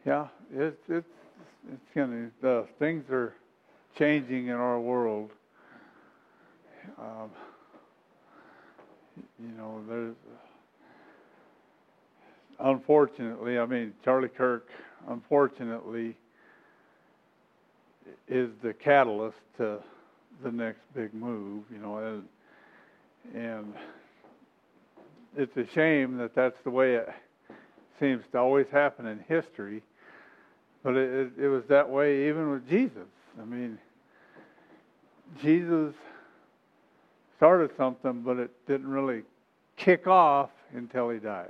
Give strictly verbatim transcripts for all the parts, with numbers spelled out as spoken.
Yeah, it's it's it's gonna the things are changing in our world. Um, you know, there's unfortunately, I mean, Charlie Kirk, unfortunately, is the catalyst to the next big move. You know, and, and it's a shame that that's the way it seems to always happen in history. But it, it, it was that way even with Jesus. I mean, Jesus started something, but it didn't really kick off until he died.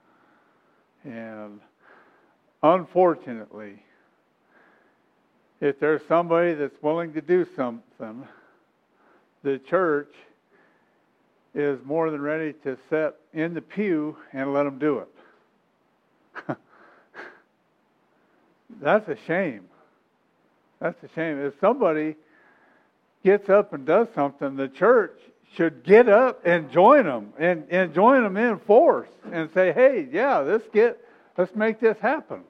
And unfortunately, if there's somebody that's willing to do something, the church is more than ready to sit in the pew and let them do it. That's a shame. That's a shame. If somebody gets up and does something, the church should get up and join them and, and join them in force and say, hey, yeah, let's get, let's make this happen.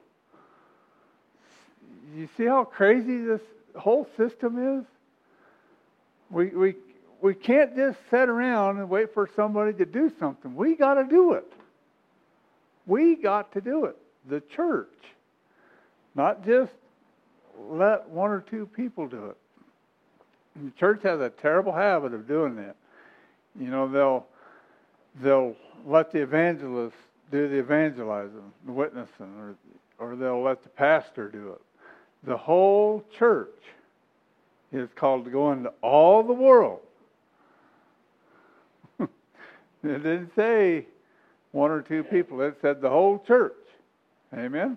You see how crazy this whole system is? We we we can't just sit around and wait for somebody to do something. We got to do it. We got to do it. The church. Not just let one or two people do it. The church has a terrible habit of doing that. You know, they'll they'll let the evangelists do the evangelizing, the witnessing, or or they'll let the pastor do it. The whole church is called to go into all the world. It didn't say one or two people. It said the whole church. Amen?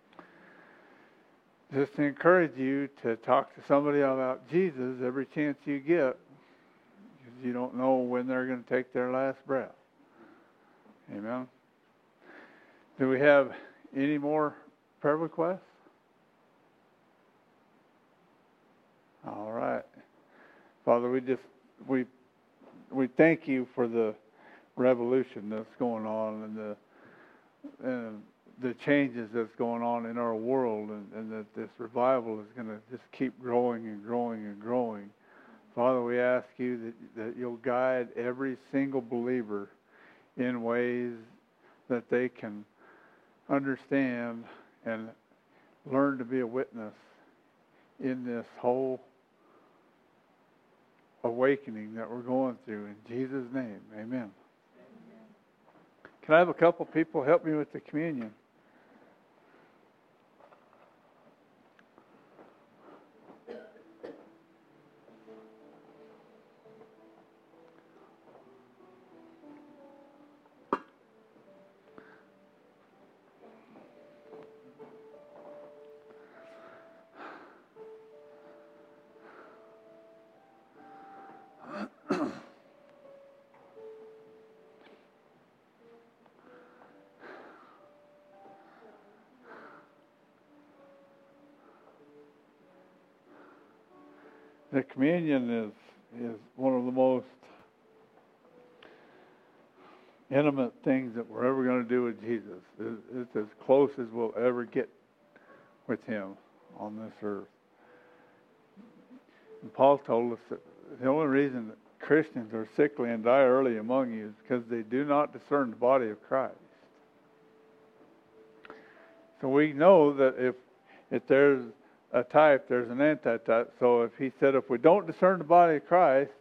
Just to encourage you to talk to somebody about Jesus every chance you get, because you don't know when they're going to take their last breath. Amen? Do we have any more prayer requests? All right. Father, we just we we thank you for the revolution that's going on and the and the changes that's going on in our world, and, and that this revival is going to just keep growing and growing and growing. Father, we ask you that, that you'll guide every single believer in ways that they can understand and learn to be a witness in this whole awakening that we're going through. In Jesus' name, amen. Amen. Can I have a couple people help me with the communion? The communion is is one of the most intimate things that we're ever going to do with Jesus. It's as close as we'll ever get with him on this earth. And Paul told us that the only reason that Christians are sickly and die early among you is because they do not discern the body of Christ. So we know that if if there's a type, there's an antitype. So if he said, if we don't discern the body of Christ,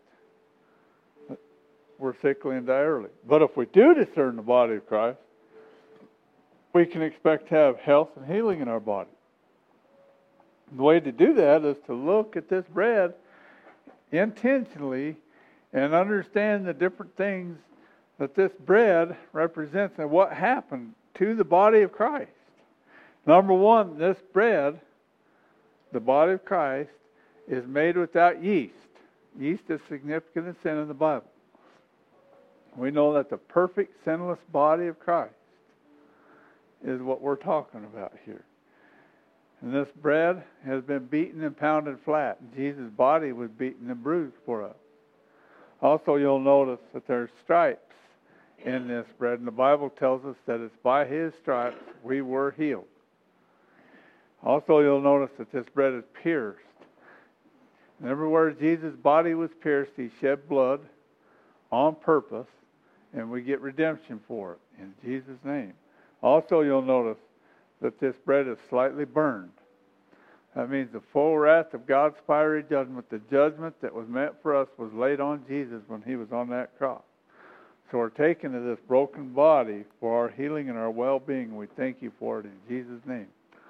we're sickly and die early. But if we do discern the body of Christ, we can expect to have health and healing in our body. The way to do that is to look at this bread intentionally and understand the different things that this bread represents and what happened to the body of Christ. Number one, this bread, the body of Christ, is made without yeast. Yeast is significant in sin in the Bible. We know that the perfect sinless body of Christ is what we're talking about here. And this bread has been beaten and pounded flat. Jesus' body was beaten and bruised for us. Also, you'll notice that there's stripes in this bread. And the Bible tells us that it's by his stripes we were healed. Also, you'll notice that this bread is pierced. And everywhere Jesus' body was pierced, he shed blood on purpose, and we get redemption for it in Jesus' name. Also, you'll notice that this bread is slightly burned. That means the full wrath of God's fiery judgment, the judgment that was meant for us, was laid on Jesus when he was on that cross. So we're taking to this broken body for our healing and our well-being. We thank you for it in Jesus' name.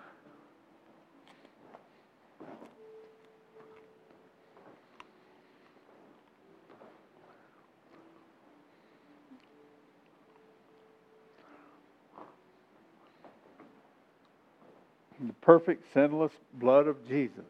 The perfect, sinless blood of Jesus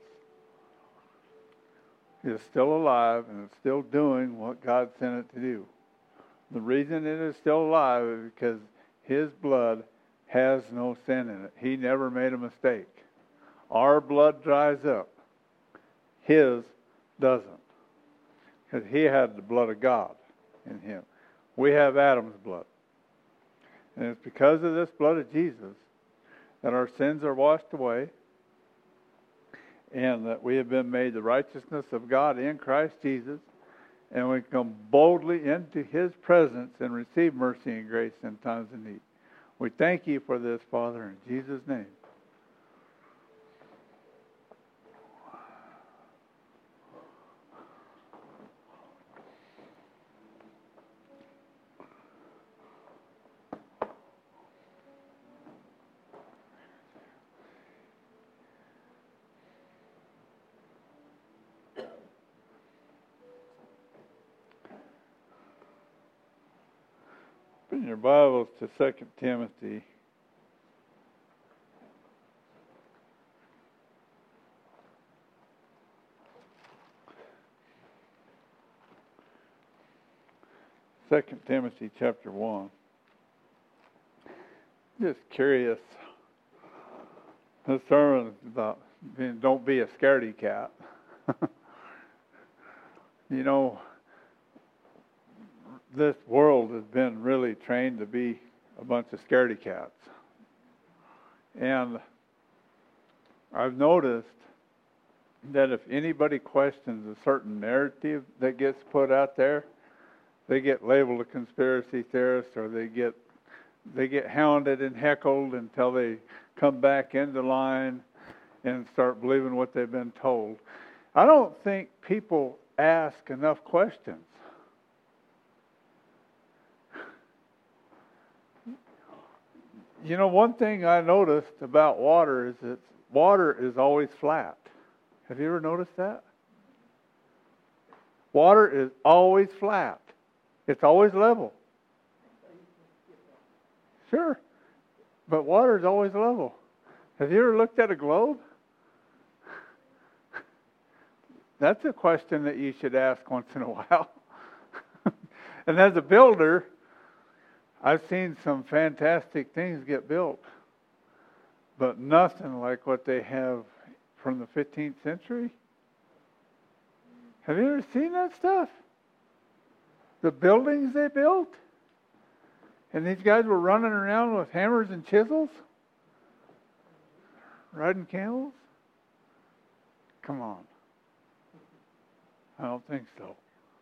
is still alive and it's still doing what God sent it to do. The reason it is still alive is because his blood has no sin in it. He never made a mistake. Our blood dries up. His doesn't. Because he had the blood of God in him. We have Adam's blood. And it's because of this blood of Jesus that our sins are washed away, and that we have been made the righteousness of God in Christ Jesus, and we come boldly into his presence and receive mercy and grace in times of need. We thank you for this, Father, in Jesus' name. Open your Bibles to Second Timothy. Second Timothy chapter one. Just curious. This sermon is about being, don't be a scaredy cat. You know, this world has been really trained to be a bunch of scaredy cats. And I've noticed that if anybody questions a certain narrative that gets put out there, they get labeled a conspiracy theorist, or they get they get hounded and heckled until they come back into line and start believing what they've been told. I don't think people ask enough questions. You know, one thing I noticed about water is that water is always flat. Have you ever noticed that? Water is always flat. It's always level. Sure. But water is always level. Have you ever looked at a globe? That's a question that you should ask once in a while. And as a builder, I've seen some fantastic things get built, but nothing like what they have from the fifteenth century. Have you ever seen that stuff? The buildings they built? And these guys were running around with hammers and chisels? Riding camels? Come on. I don't think so.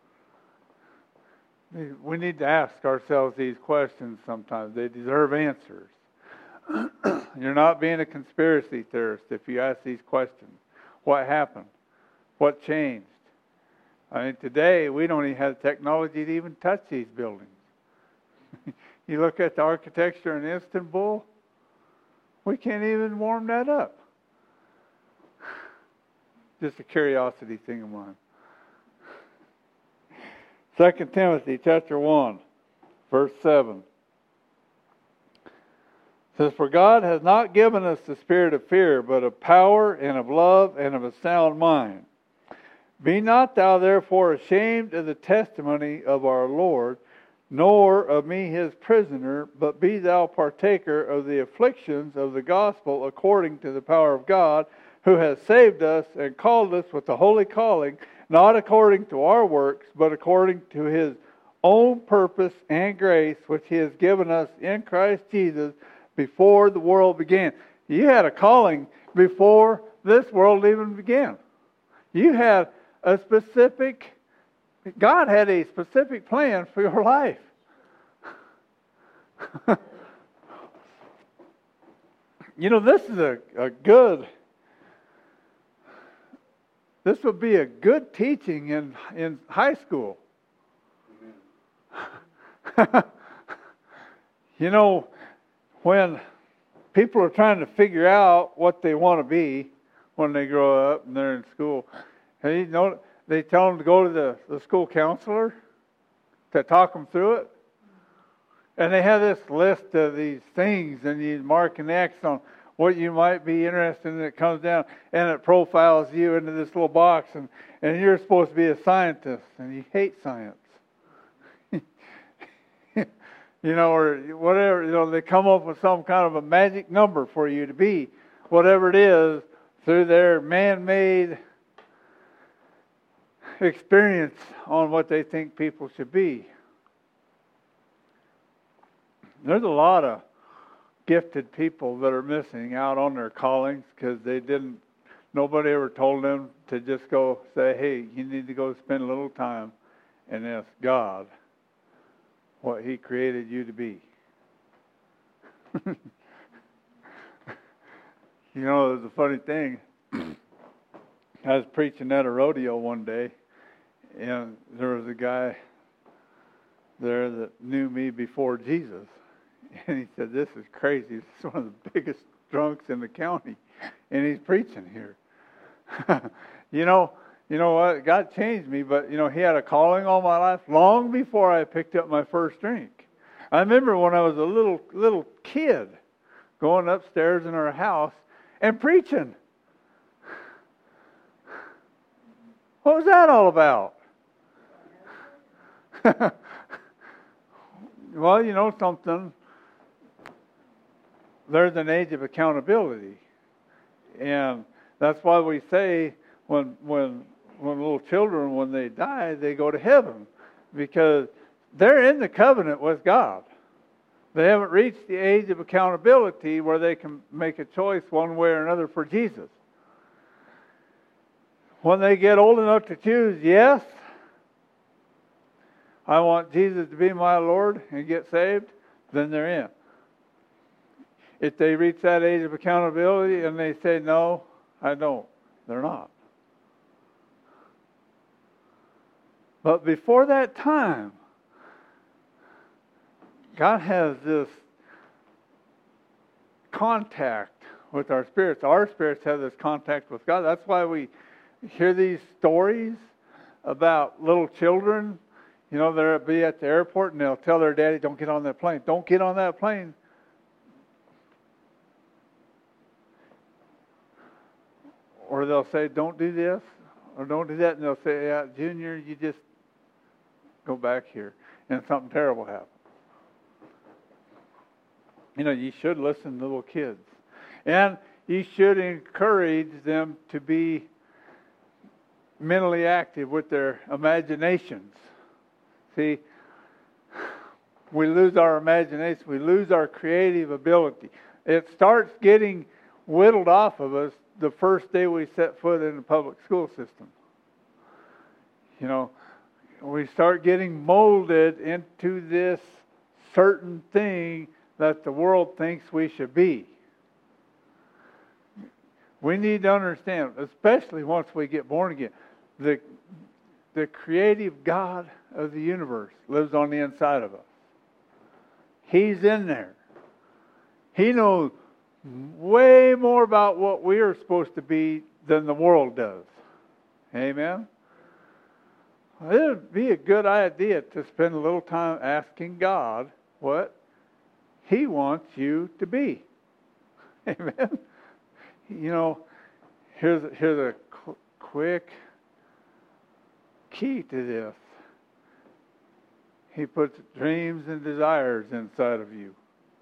We need to ask ourselves these questions sometimes. They deserve answers. You're not being a conspiracy theorist if you ask these questions. What happened? What changed? I mean, today we don't even have the technology to even touch these buildings. You look at the architecture in Istanbul, we can't even warm that up. Just a curiosity thing of mine. Second Timothy chapter one, verse seven. It says, "For God has not given us the spirit of fear, but of power and of love and of a sound mind. Be not thou therefore ashamed of the testimony of our Lord, nor of me his prisoner, but be thou partaker of the afflictions of the gospel according to the power of God, who has saved us and called us with the holy calling, not according to our works, but according to his own purpose and grace, which he has given us in Christ Jesus before the world began." You had a calling before this world even began. You had a specific, God had a specific plan for your life. You know, this is a, a good, this would be a good teaching in, in high school. You know, when people are trying to figure out what they want to be when they grow up and they're in school, and you know, they tell them to go to the, the school counselor to talk them through it. And they have this list of these things, and you mark an X on what you might be interested in. It comes down, and it profiles you into this little box, and, and you're supposed to be a scientist, and you hate science. You know, or whatever, you know, they come up with some kind of a magic number for you to be whatever it is through their man-made experience on what they think people should be. There's a lot of gifted people that are missing out on their callings because they didn't, nobody ever told them to just go say, hey, you need to go spend a little time and ask God what He created you to be. You know, it was a funny thing. I was preaching at a rodeo one day, and there was a guy there that knew me before Jesus. And he said, this is crazy. This is one of the biggest drunks in the county. And he's preaching here. you know, you know what? God changed me, but, you know, He had a calling all my life long before I picked up my first drink. I remember when I was a little little kid going upstairs in our house and preaching. What was that all about? Well, you know something. There's an age of accountability. And that's why we say when when when little children, when they die, they go to heaven. Because they're in the covenant with God. They haven't reached the age of accountability where they can make a choice one way or another for Jesus. When they get old enough to choose, yes, I want Jesus to be my Lord and get saved, then they're in. If they reach that age of accountability and they say, no, I don't, they're not. But before that time, God has this contact with our spirits. Our spirits have this contact with God. That's why we hear these stories about little children. You know, they'll be at the airport and they'll tell their daddy, don't get on that plane. Don't get on that plane. Or they'll say, don't do this, or don't do that. And they'll say, yeah, Junior, you just go back here. And something terrible happens. You know, you should listen to little kids. And you should encourage them to be mentally active with their imaginations. See, we lose our imagination. We lose our creative ability. It starts getting whittled off of us the first day we set foot in the public school system. You know, we start getting molded into this certain thing that the world thinks we should be. We need to understand, especially once we get born again, the, the creative God of the universe lives on the inside of us. He's in there. He knows way more about what we are supposed to be than the world does. Amen? It would be a good idea to spend a little time asking God what He wants you to be. Amen? You know, here's, here's a qu- quick key to this. He puts dreams and desires inside of you.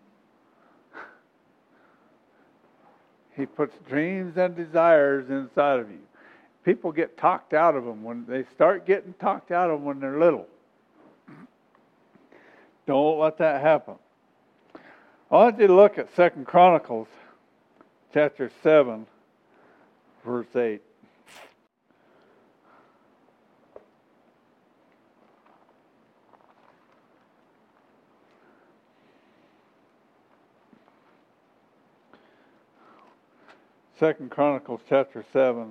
He puts dreams and desires inside of you. People get talked out of them when they start getting talked out of them when they're little. Don't let that happen. I want you to look at Second Chronicles chapter seven verse eight. Second Chronicles chapter seven.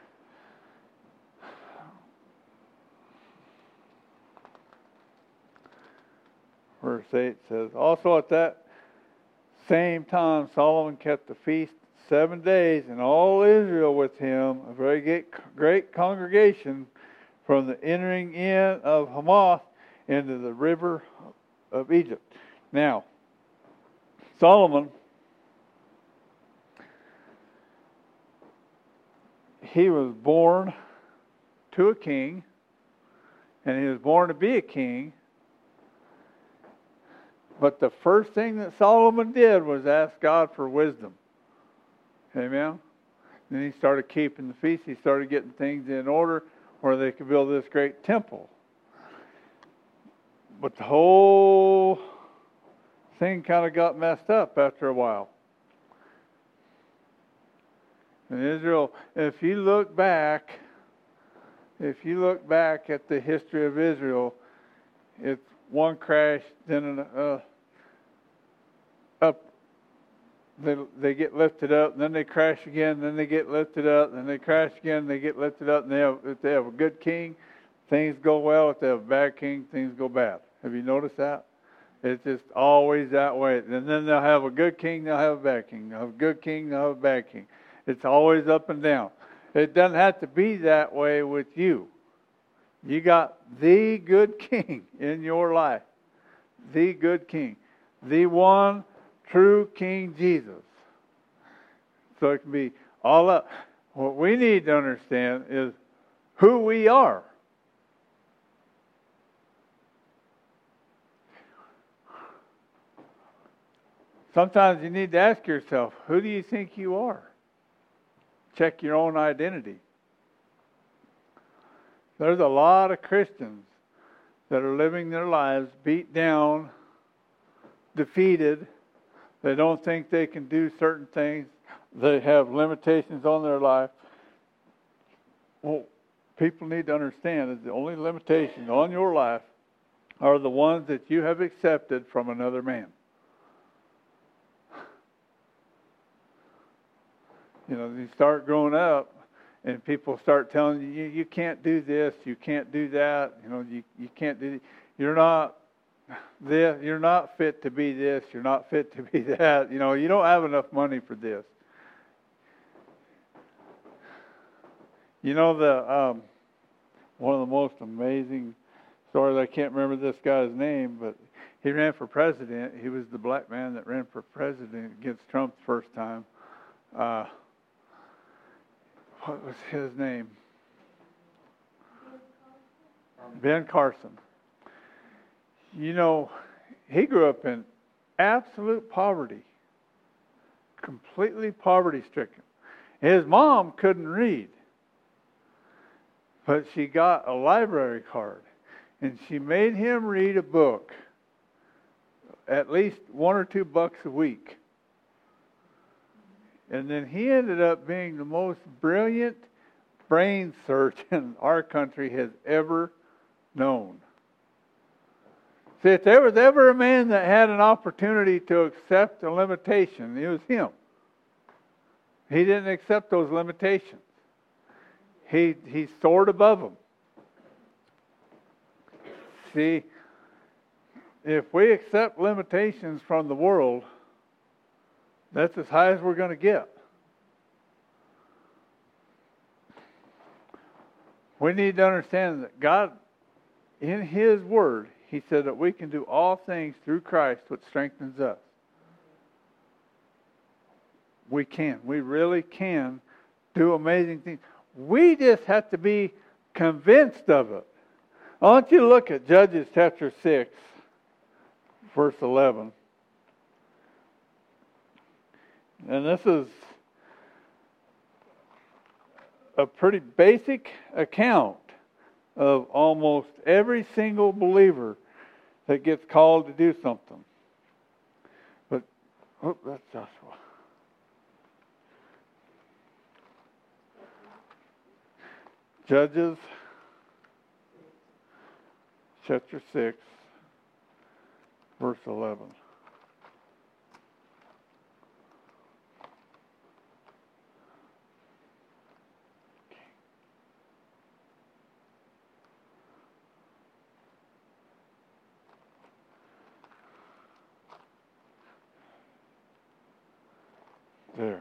Verse eight says, also at that same time Solomon kept the feast seven days, and all Israel with him, a very great, great congregation, from the entering in of Hamath into the river of Egypt. Now, Solomon, he was born to a king, and he was born to be a king. But the first thing that Solomon did was ask God for wisdom. Amen? Then he started keeping the feast. He started getting things in order where they could build this great temple. But the whole thing kind of got messed up after a while. In Israel, if you look back, if you look back at the history of Israel, it's one crash, then an, uh, up. They they get lifted up, and then they crash again. Then they get lifted up, and then they crash again. And they get lifted up, and they have, if they have a good king, things go well. If they have a bad king, things go bad. Have you noticed that? It's just always that way. And then they'll have a good king, they'll have a bad king. They'll have a good king, they'll have a bad king. It's always up and down. It doesn't have to be that way with you. You got the good king in your life. The good king. The one true King Jesus. So it can be all up. What we need to understand is who we are. Sometimes you need to ask yourself, who do you think you are? Check your own identity. There's a lot of Christians that are living their lives beat down, defeated. They don't think they can do certain things. They have limitations on their life. Well, people need to understand that the only limitations on your life are the ones that you have accepted from another man. You know, you start growing up, and people start telling you, you, you can't do this, you can't do that, you know, you, you can't do, you're not this, you're not fit to be this, you're not fit to be that, you know, you don't have enough money for this. You know, the um, one of the most amazing stories, I can't remember this guy's name, but he ran for president. He was the black man that ran for president against Trump the first time. Uh, What was his name? Ben Carson. You know, he grew up in absolute poverty. Completely poverty-stricken. His mom couldn't read. But she got a library card. And she made him read a book. At least one or two bucks a week. And then he ended up being the most brilliant brain surgeon our country has ever known. See, if there was ever a man that had an opportunity to accept a limitation, it was him. He didn't accept those limitations. He, he soared above them. See, if we accept limitations from the world, that's as high as we're going to get. We need to understand that God, in His Word, He said that we can do all things through Christ, which strengthens us. We can. We really can do amazing things. We just have to be convinced of it. I want you to look at Judges chapter six, verse eleven. And this is a pretty basic account of almost every single believer that gets called to do something. But, oh, that's Joshua. Judges chapter six, verse eleven. There.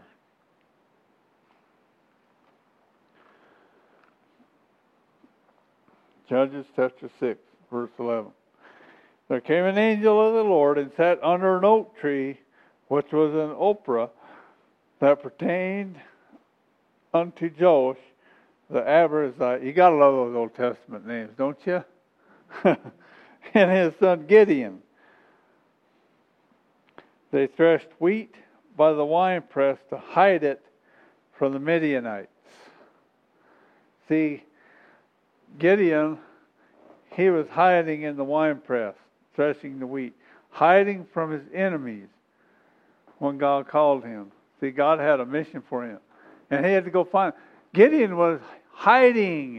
Judges chapter six, verse eleven. There came an angel of the Lord and sat under an oak tree, which was an Ophrah, that pertained unto Joash the Abiezrite. You gotta love those Old Testament names, don't you? And his son Gideon. They threshed wheat by the winepress to hide it from the Midianites. See, Gideon, he was hiding in the winepress, threshing the wheat, hiding from his enemies when God called him. See, God had a mission for him, and he had to go find. Gideon was hiding.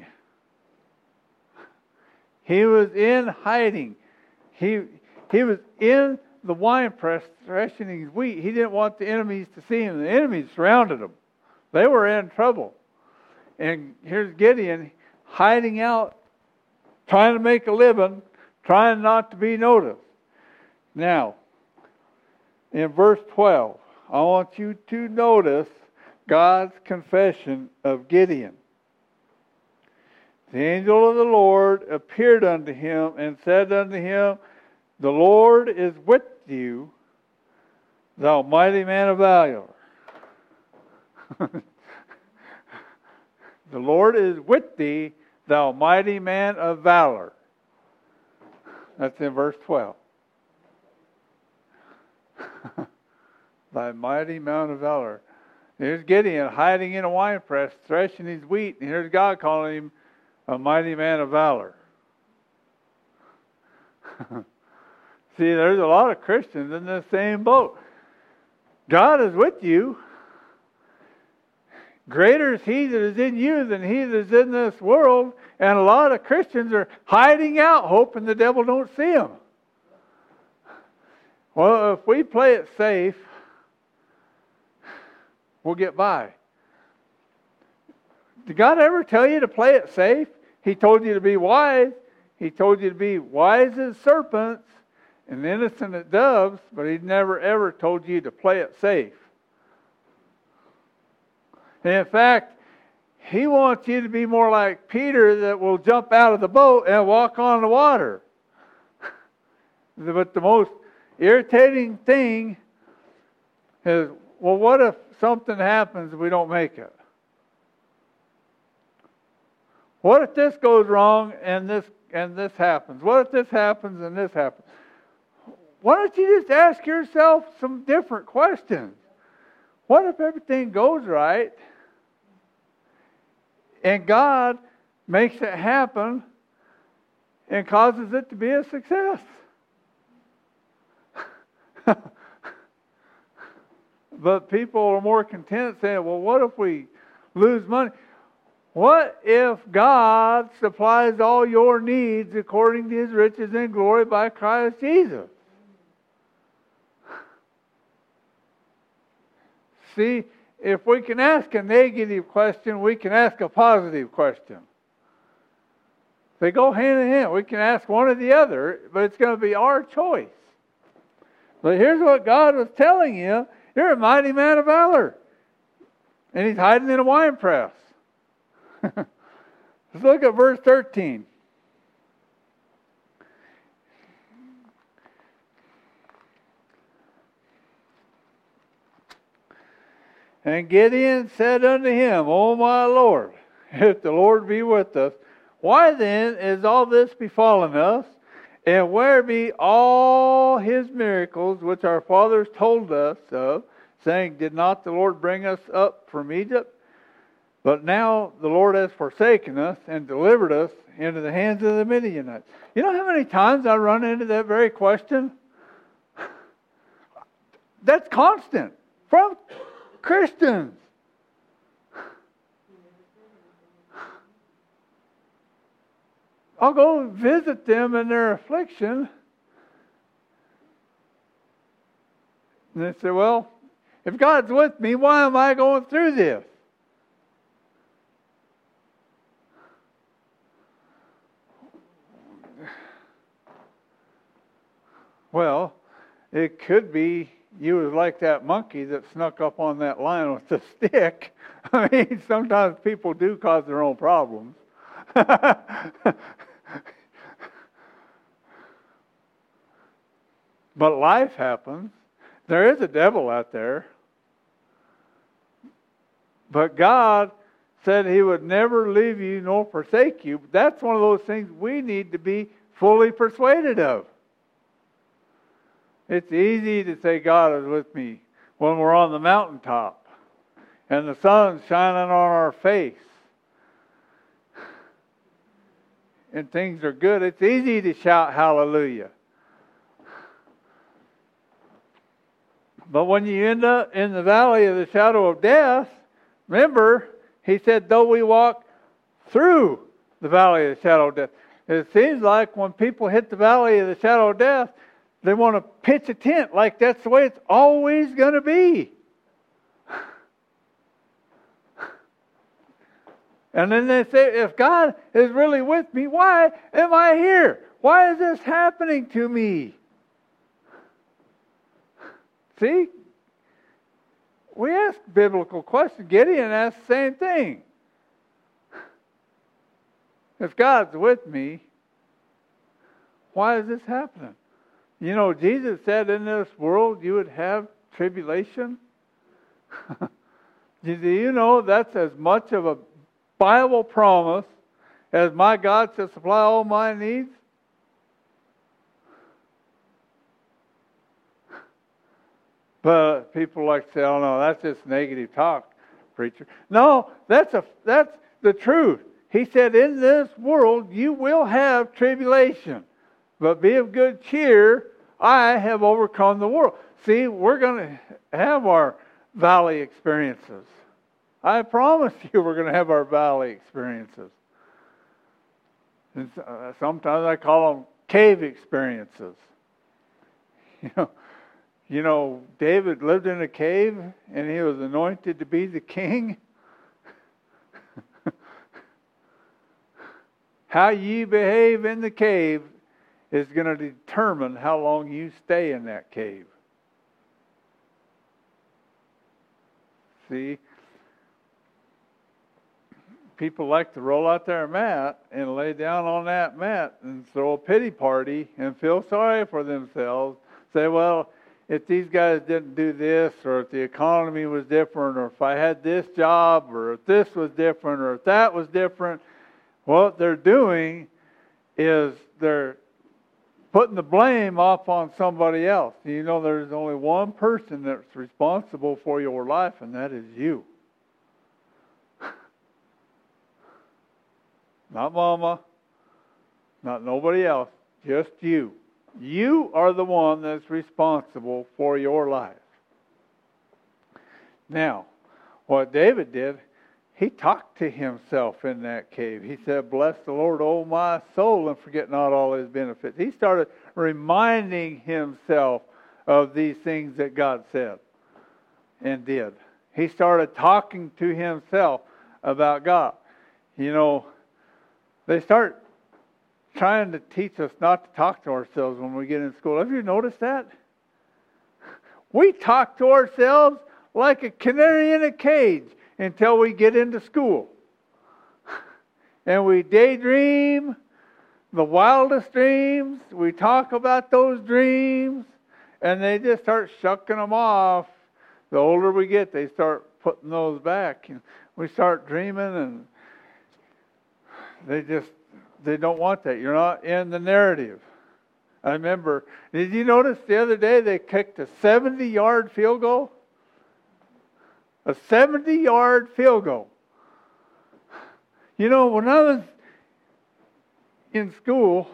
He was in hiding. He he was in the winepress threshing his wheat. He didn't want the enemies to see him. The enemies surrounded him. They were in trouble. And here's Gideon hiding out, trying to make a living, trying not to be noticed. Now, in verse twelve, I want you to notice God's confession of Gideon. The angel of the Lord appeared unto him and said unto him, The Lord is with you, thou mighty man of valor. The Lord is with thee, thou mighty man of valor. That's in verse twelve. Thy mighty man of valor. Here's Gideon hiding in a winepress, threshing his wheat, and here's God calling him a mighty man of valor. See, there's a lot of Christians in the same boat. God is with you. Greater is He that is in you than he that is in this world. And a lot of Christians are hiding out, hoping the devil don't see them. Well, if we play it safe, we'll get by. Did God ever tell you to play it safe? He told you to be wise. He told you to be wise as serpents and innocent as doves, but He never ever told you to play it safe. And in fact, He wants you to be more like Peter, that will jump out of the boat and walk on the water. But the most irritating thing is, well, what if something happens and we don't make it? What if this goes wrong and this and this happens? What if this happens and this happens? Why don't you just ask yourself some different questions? What if everything goes right and God makes it happen and causes it to be a success? But people are more content saying, well, what if we lose money? What if God supplies all your needs according to His riches and glory by Christ Jesus? See, if we can ask a negative question, we can ask a positive question. They go hand in hand. We can ask one or the other, but it's going to be our choice. But here's what God was telling you. You're a mighty man of valor. And He's hiding in a wine press. Let's look at verse thirteen. And Gideon said unto him, O my Lord, if the Lord be with us, why then is all this befallen us? And where be all His miracles which our fathers told us of, saying, Did not the Lord bring us up from Egypt? But now the Lord has forsaken us and delivered us into the hands of the Midianites. You know how many times I run into that very question? That's constant from Christians. I'll go visit them in their affliction. And they say, well, if God's with me, why am I going through this? Well, it could be you was like that monkey that snuck up on that lion with the stick. I mean, sometimes people do cause their own problems. But life happens. There is a devil out there. But God said He would never leave you nor forsake you. That's one of those things we need to be fully persuaded of. It's easy to say God is with me when we're on the mountaintop and the sun's shining on our face and things are good. It's easy to shout hallelujah. But when you end up in the valley of the shadow of death, remember, He said, though we walk through the valley of the shadow of death. It seems like when people hit the valley of the shadow of death, they want to pitch a tent like that's the way it's always going to be. And then they say, if God is really with me, why am I here? Why is this happening to me? See? We ask biblical questions. Gideon asked the same thing. If God's with me, why is this happening? You know, Jesus said in this world you would have tribulation. Do you know that's as much of a Bible promise as my God shall supply all my needs? But people like to say, oh no, that's just negative talk, preacher. No, that's a that's the truth. He said, in this world you will have tribulation. But be of good cheer, I have overcome the world. See, we're going to have our valley experiences. I promise you we're going to have our valley experiences. And sometimes I call them cave experiences. You know, you know, David lived in a cave and he was anointed to be the king. How you behave in the cave is going to determine how long you stay in that cave. See? People like to roll out their mat and lay down on that mat and throw a pity party and feel sorry for themselves. Say, well, if these guys didn't do this, or if the economy was different, or if I had this job, or if this was different, or if that was different, what they're doing is they're putting the blame off on somebody else. You know, there's only one person that's responsible for your life, and that is you. Not mama, not nobody else, just you. You are the one that's responsible for your life. Now, what David did, he talked to himself in that cave. He said, bless the Lord, O my soul, and forget not all His benefits. He started reminding himself of these things that God said and did. He started talking to himself about God. You know, they start trying to teach us not to talk to ourselves when we get in school. Have you noticed that? We talk to ourselves like a canary in a cage until we get into school. And we daydream the wildest dreams. We talk about those dreams, and they just start shucking them off. The older we get, they start putting those back. We start dreaming, and they just They don't want that. You're not in the narrative. I remember, did you notice the other day they kicked a seventy-yard field goal? A seventy-yard field goal. You know, when I was in school,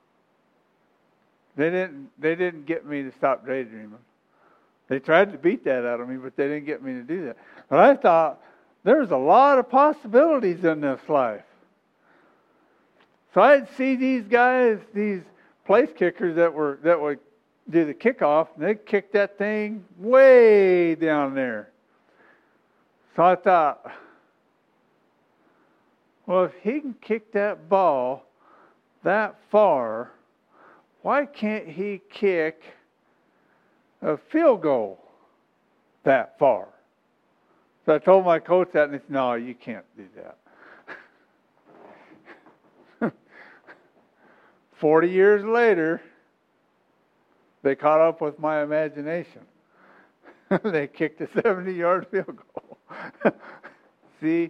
they didn't they didn't get me to stop daydreaming. They tried to beat that out of me, but they didn't get me to do that. But I thought, there's a lot of possibilities in this life. So I'd see these guys, these place kickers that were that would do the kickoff, and they'd kick that thing way down there. So I thought, well, if he can kick that ball that far, why can't he kick a field goal that far? So I told my coach that, and he said, no, you can't do that. Forty years later, they caught up with my imagination. They kicked a seventy-yard field goal. See,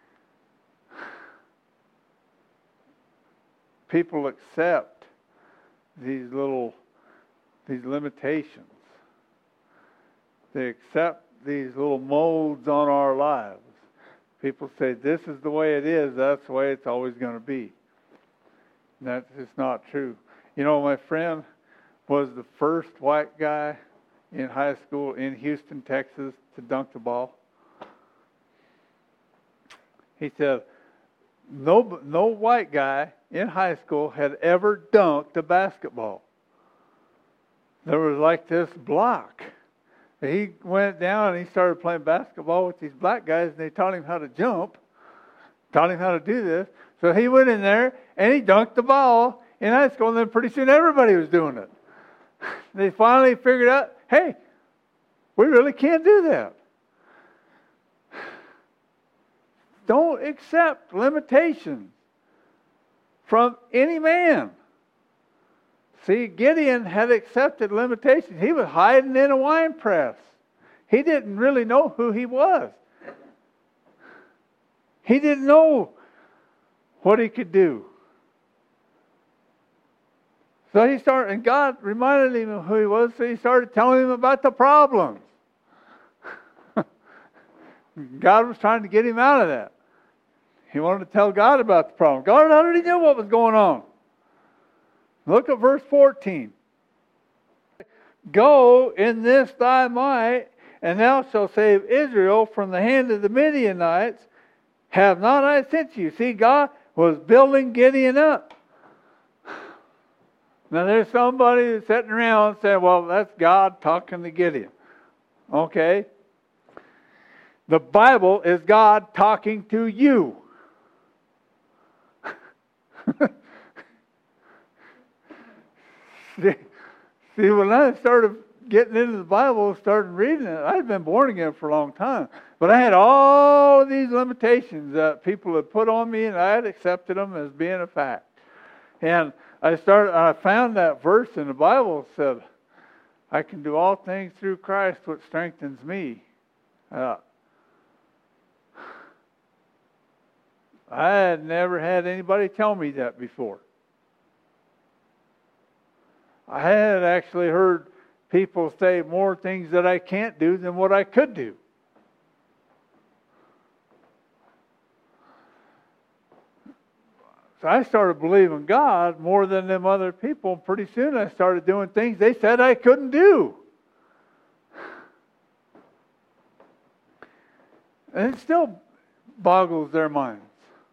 people accept these little, these limitations. They accept these little molds on our lives. People say, this is the way it is, that's the way it's always going to be. And that's just not true. You know, my friend was the first white guy in high school in Houston, Texas, to dunk the ball. He said, no, no white guy in high school had ever dunked a basketball. There was like this block. He went down and he started playing basketball with these black guys, and they taught him how to jump, taught him how to do this. So he went in there and he dunked the ball in high school, and then pretty soon everybody was doing it. They finally figured out, hey, we really can't do that. Don't accept limitations from any man. See, Gideon had accepted limitations. He was hiding in a wine press. He didn't really know who he was. He didn't know what he could do. So he started, and God reminded him of who he was, so he started telling him about the problems. God was trying to get him out of that. He wanted to tell God about the problem. God already knew what was going on. Look at verse fourteen. Go in this thy might, and thou shalt save Israel from the hand of the Midianites. Have not I sent you? See, God was building Gideon up. Now there's somebody that's sitting around saying, well, that's God talking to Gideon. Okay. The Bible is God talking to you. see, see, when I started getting into the Bible, started reading it, I'd been born again for a long time. But I had all of these limitations that people had put on me, and I had accepted them as being a fact. And I started. I found that verse in the Bible that said, I can do all things through Christ which strengthens me. Uh, I had never had anybody tell me that before. I had actually heard people say more things that I can't do than what I could do. So I started believing God more than them other people. Pretty soon I started doing things they said I couldn't do. And it still boggles their minds.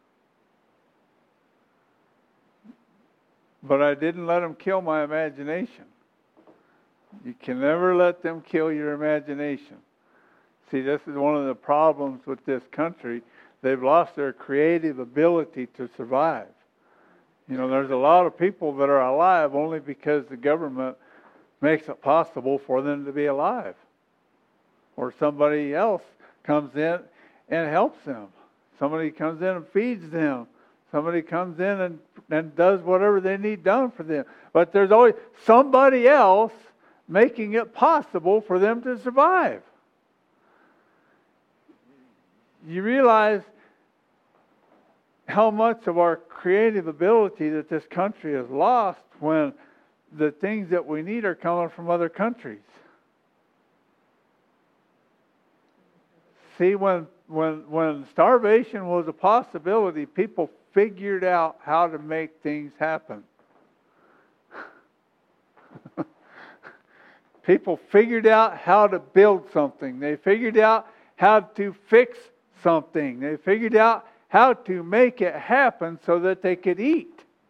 But I didn't let them kill my imagination. You can never let them kill your imagination. See, this is one of the problems with this country. They've lost their creative ability to survive. You know, there's a lot of people that are alive only because the government makes it possible for them to be alive. Or somebody else comes in and helps them. Somebody comes in and feeds them. Somebody comes in and, and does whatever they need done for them. But there's always somebody else making it possible for them to survive. You realize how much of our creative ability that this country has lost when the things that we need are coming from other countries. See, when when when starvation was a possibility, people figured out how to make things happen. People figured out how to build something. They figured out how to fix something. They figured out how to make it happen so that they could eat.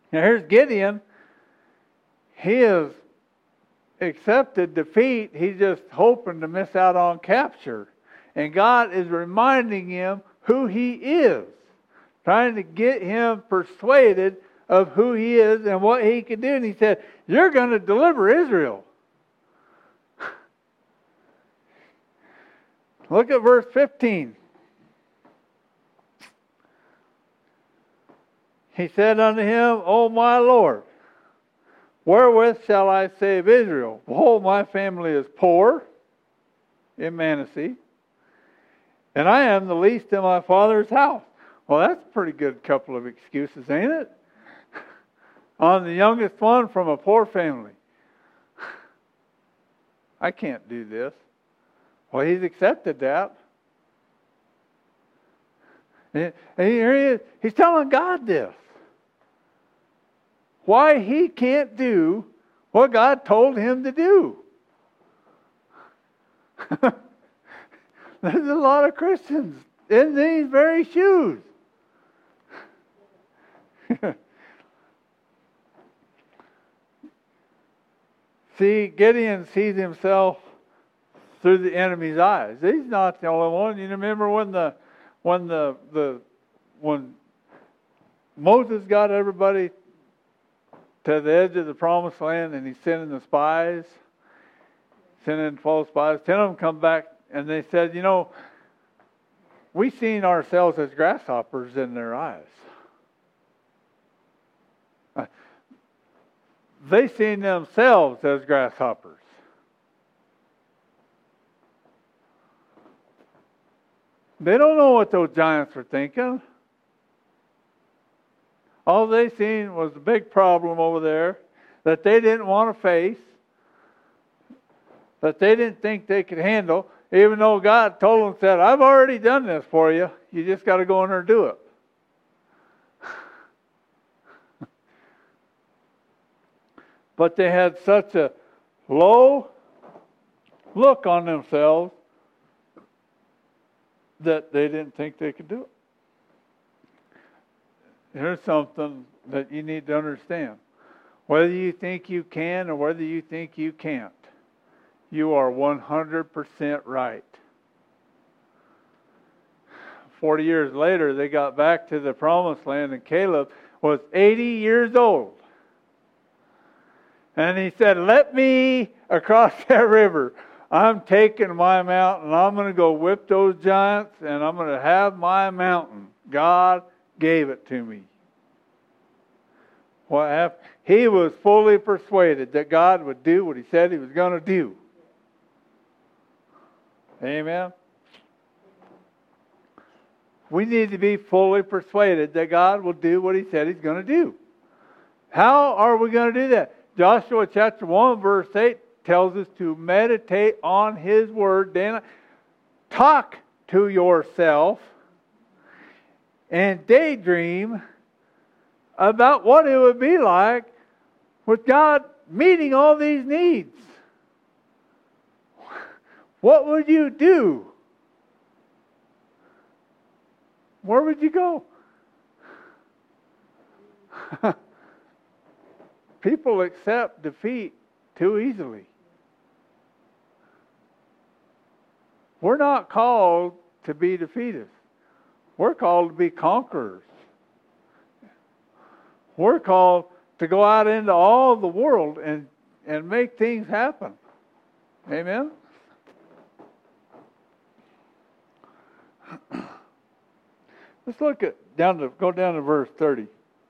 Now here's Gideon. He has accepted defeat. He's just hoping to miss out on capture. And God is reminding him who he is, trying to get him persuaded of who he is and what he can do. And he said, you're going to deliver Israel. Look at verse fifteen. He said unto him, O my Lord, wherewith shall I save Israel? Behold, my family is poor in Manasseh, and I am the least in my father's house. Well, that's a pretty good couple of excuses, ain't it? I'm the youngest one from a poor family. I can't do this. Well, he's accepted that. And here he is. He's telling God this. Why he can't do what God told him to do. There's a lot of Christians in these very shoes. See, Gideon sees himself through the enemy's eyes. He's not the only one. You remember when the when the the when Moses got everybody to the edge of the promised land, and he's sending the spies, sending twelve spies. Ten of them come back, and they said, you know, we seen ourselves as grasshoppers in their eyes. They seen themselves as grasshoppers. They don't know what those giants were thinking. All they seen was a big problem over there that they didn't want to face, that they didn't think they could handle, even though God told them, said, I've already done this for you. You just got to go in there and do it. But they had such a low look on themselves that they didn't think they could do it. Here's something that you need to understand. Whether you think you can or whether you think you can't, you are one hundred percent right. Forty years later, they got back to the promised land, and Caleb was eighty years old. And he said, let me across that river. I'm taking my mountain. I'm going to go whip those giants, and I'm going to have my mountain. God gave it to me. What happened? He was fully persuaded that God would do what he said he was going to do. Amen? We need to be fully persuaded that God will do what he said he's going to do. How are we going to do that? Joshua chapter one verse eight tells us to meditate on his word. Then talk to yourself and daydream about what it would be like with God meeting all these needs. What would you do? Where would you go? People accept defeat too easily. We're not called to be defeatists. We're called to be conquerors. We're called to go out into all the world and, and make things happen. Amen? Let's look at down to go down to verse thirty.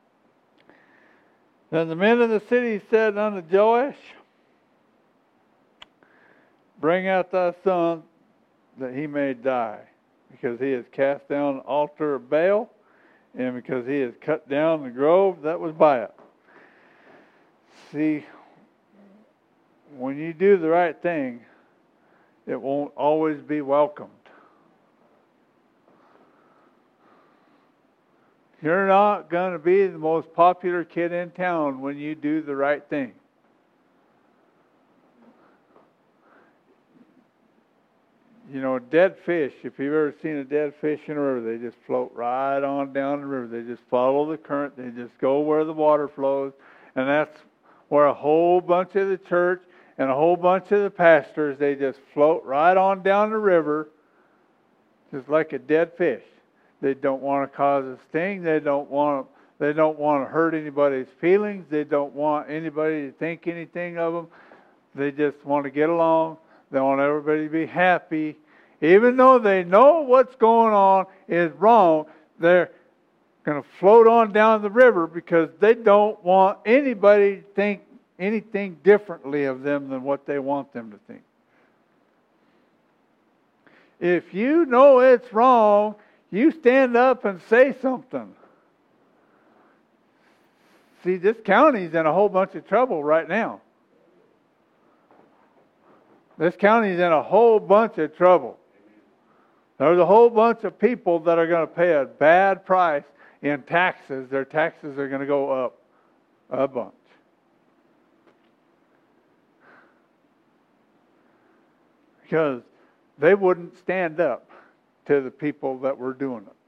Then the men of the city said unto Joash, bring out thy son that he may die, because he has cast down the altar of Baal, and because he has cut down the grove that was by it. See, when you do the right thing, it won't always be welcomed. You're not going to be the most popular kid in town when you do the right thing. You know, dead fish, if you've ever seen a dead fish in a river, they just float right on down the river. They just follow the current. They just go where the water flows. And that's where a whole bunch of the church and a whole bunch of the pastors, they just float right on down the river, just like a dead fish. They don't want to cause a sting. They don't want to, they don't want to hurt anybody's feelings. They don't want anybody to think anything of them. They just want to get along. They want everybody to be happy. Even though they know what's going on is wrong, they're going to float on down the river because they don't want anybody to think anything differently of them than what they want them to think. If you know it's wrong, you stand up and say something. See, this county's in a whole bunch of trouble right now. This county's in a whole bunch of trouble. There's a whole bunch of people that are going to pay a bad price in taxes. Their taxes are going to go up a bunch. Because they wouldn't stand up to the people that were doing it.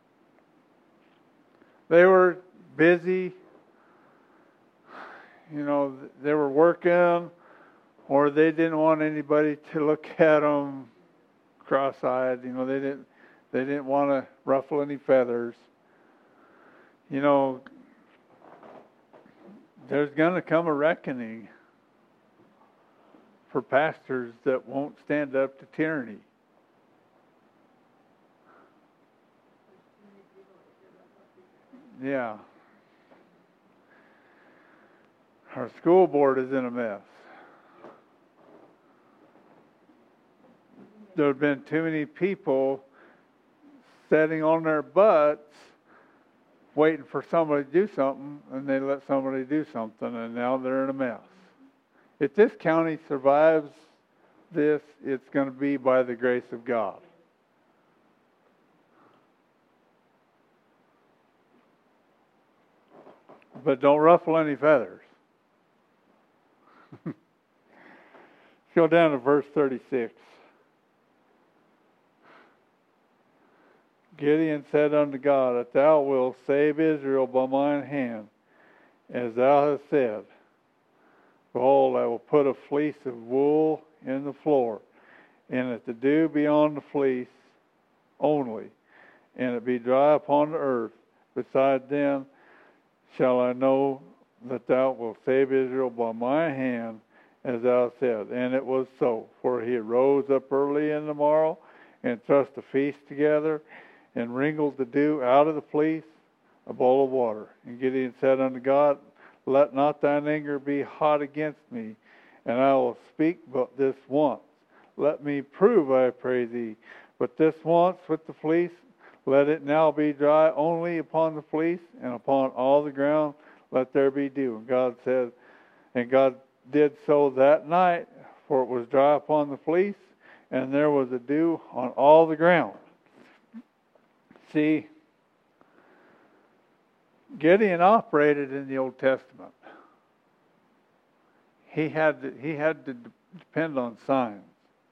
They were busy. You know, they were working, or they didn't want anybody to look at them cross-eyed. You know, they didn't. They didn't want to ruffle any feathers. You know, there's going to come a reckoning for pastors that won't stand up to tyranny. Yeah. Our school board is in a mess. There have been too many people sitting on their butts waiting for somebody to do something, and they let somebody do something, and now they're in a mess. If this county survives this, it's going to be by the grace of God. But don't ruffle any feathers. Go down to verse thirty-six. Gideon said unto God, if thou wilt save Israel by mine hand, as thou hast said, behold, I will put a fleece of wool in the floor, and that the dew be on the fleece only, and it be dry upon the earth. Beside them shall I know that thou wilt save Israel by my hand, as thou said. And it was so, for he arose up early in the morrow, and thrust the feast together, and wrinkled the dew out of the fleece, a bowl of water. And Gideon said unto God, let not thine anger be hot against me, and I will speak but this once. Let me prove, I pray thee, but this once with the fleece, let it now be dry only upon the fleece, and upon all the ground let there be dew. And God said, and God did so that night, for it was dry upon the fleece, and there was a dew on all the ground. See, Gideon operated in the Old Testament. He had to, he had to depend on signs.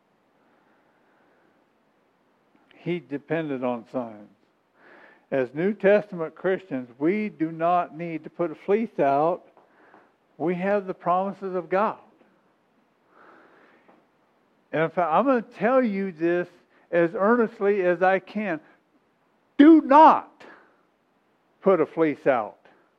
He depended on signs. As New Testament Christians, we do not need to put a fleece out. We have the promises of God. And in fact, I'm going to tell you this as earnestly as I can. Do not put a fleece out.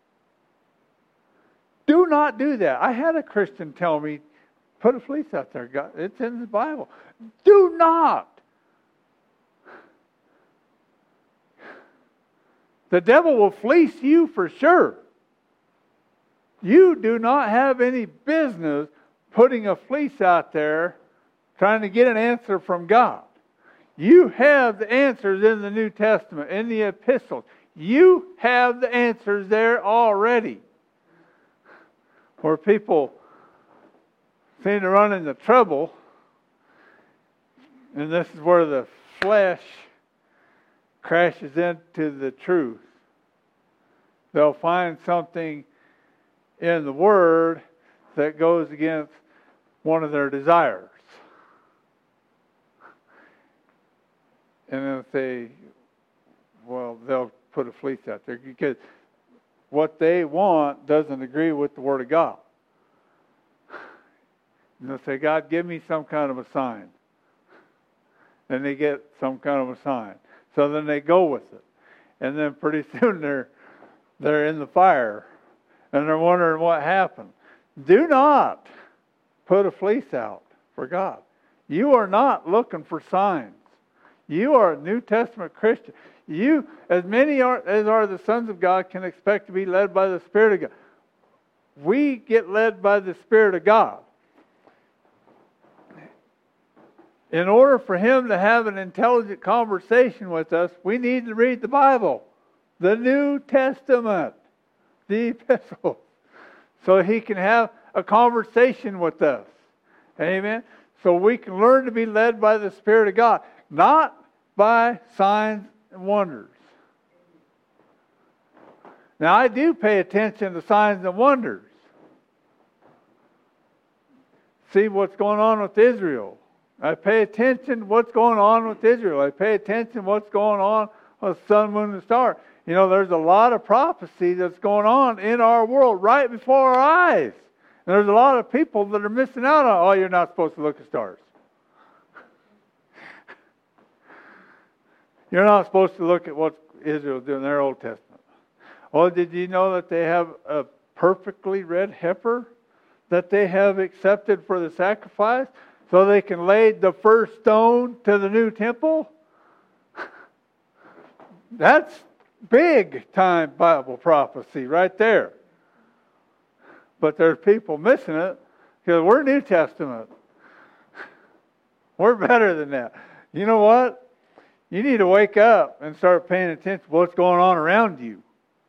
Do not do that. I had a Christian tell me, put a fleece out there. God, it's in the Bible. Do not. The devil will fleece you for sure. You do not have any business putting a fleece out there trying to get an answer from God. You have the answers in the New Testament, in the epistles. You have the answers there already. Where people seem to run into trouble, and this is where the flesh crashes into the truth. They'll find something in the Word that goes against one of their desires. and they'll say, well, they'll put a fleece out there because what they want doesn't agree with the Word of God. And they'll say, God, give me some kind of a sign. And they get some kind of a sign. So then they go with it. And then pretty soon they're they're in the fire. And they're wondering what happened. Do not put a fleece out for God. You are not looking for signs. You are a New Testament Christian. You, as many are, as are the sons of God, can expect to be led by the Spirit of God. We get led by the Spirit of God. In order for Him to have an intelligent conversation with us, we need to read the Bible, the New Testament, the epistles, so He can have a conversation with us. Amen? So we can learn to be led by the Spirit of God, not by signs and wonders. Now, I do pay attention to signs and wonders. See what's going on with Israel. I pay attention to what's going on with Israel. I pay attention to what's going on with sun, moon, and star. You know, there's a lot of prophecy that's going on in our world right before our eyes. And there's a lot of people that are missing out on, oh, you're not supposed to look at stars. You're not supposed to look at what Israel's doing in their Old Testament. Oh, did you know that they have a perfectly red heifer that they have accepted for the sacrifice so they can lay the first stone to the new temple? That's big time Bible prophecy right there. But there's people missing it because we're New Testament. We're better than that. You know what? You need to wake up and start paying attention to what's going on around you.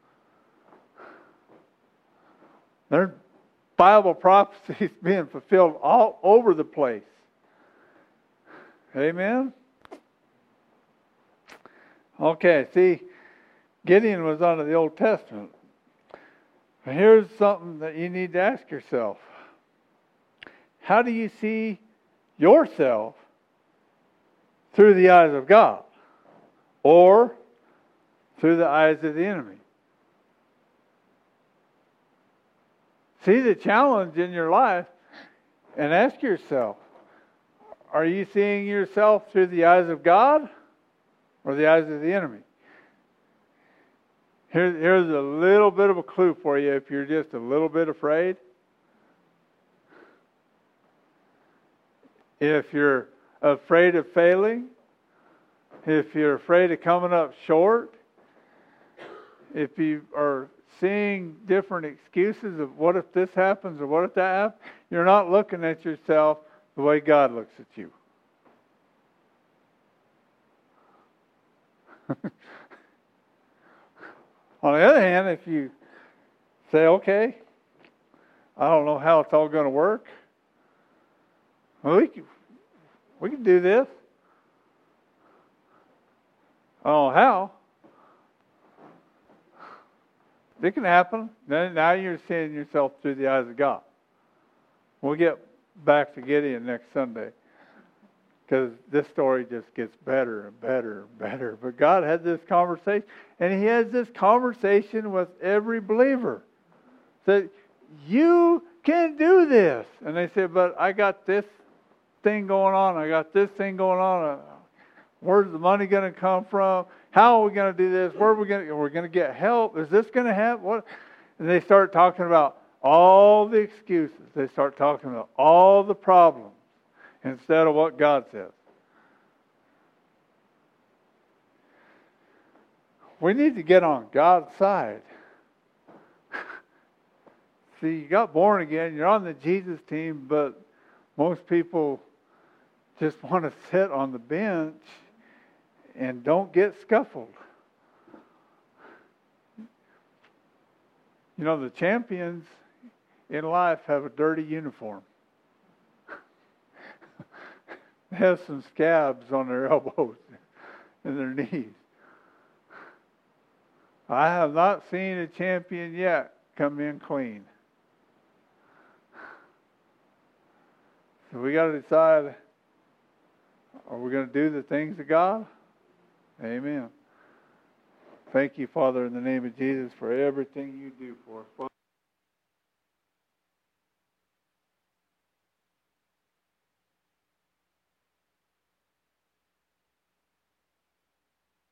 There's Bible prophecies being fulfilled all over the place. Amen? Okay, see, Gideon was under the Old Testament. Here's something that you need to ask yourself. How do you see yourself through the eyes of God or through the eyes of the enemy? See the challenge in your life and ask yourself, are you seeing yourself through the eyes of God or the eyes of the enemy? Here, here's a little bit of a clue for you if you're just a little bit afraid. If you're afraid of failing, if you're afraid of coming up short, if you are seeing different excuses of what if this happens or what if that happens, you're not looking at yourself the way God looks at you. On the other hand, if you say, okay, I don't know how it's all going to work, well, we can, we can do this. I don't know how. It can happen. Then now you're seeing yourself through the eyes of God. We'll get back to Gideon next Sunday, because this story just gets better and better and better. But God had this conversation, and He has this conversation with every believer. That you can do this. And they said, but I got this thing going on. I got this thing going on. Where's the money going to come from? How are we going to do this? Where are we going to, we're going to get help? Is this going to happen? What? And they start talking about all the excuses. They start talking about all the problems instead of what God says. We need to get on God's side. See, you got born again, you're on the Jesus team, but most people just want to sit on the bench and don't get scuffled. You know, the champions in life have a dirty uniform. They have some scabs on their elbows and their knees. I have not seen a champion yet come in clean. So we got to decide, are we going to do the things of God Amen. Thank you, Father, in the name of Jesus, for everything you do for us.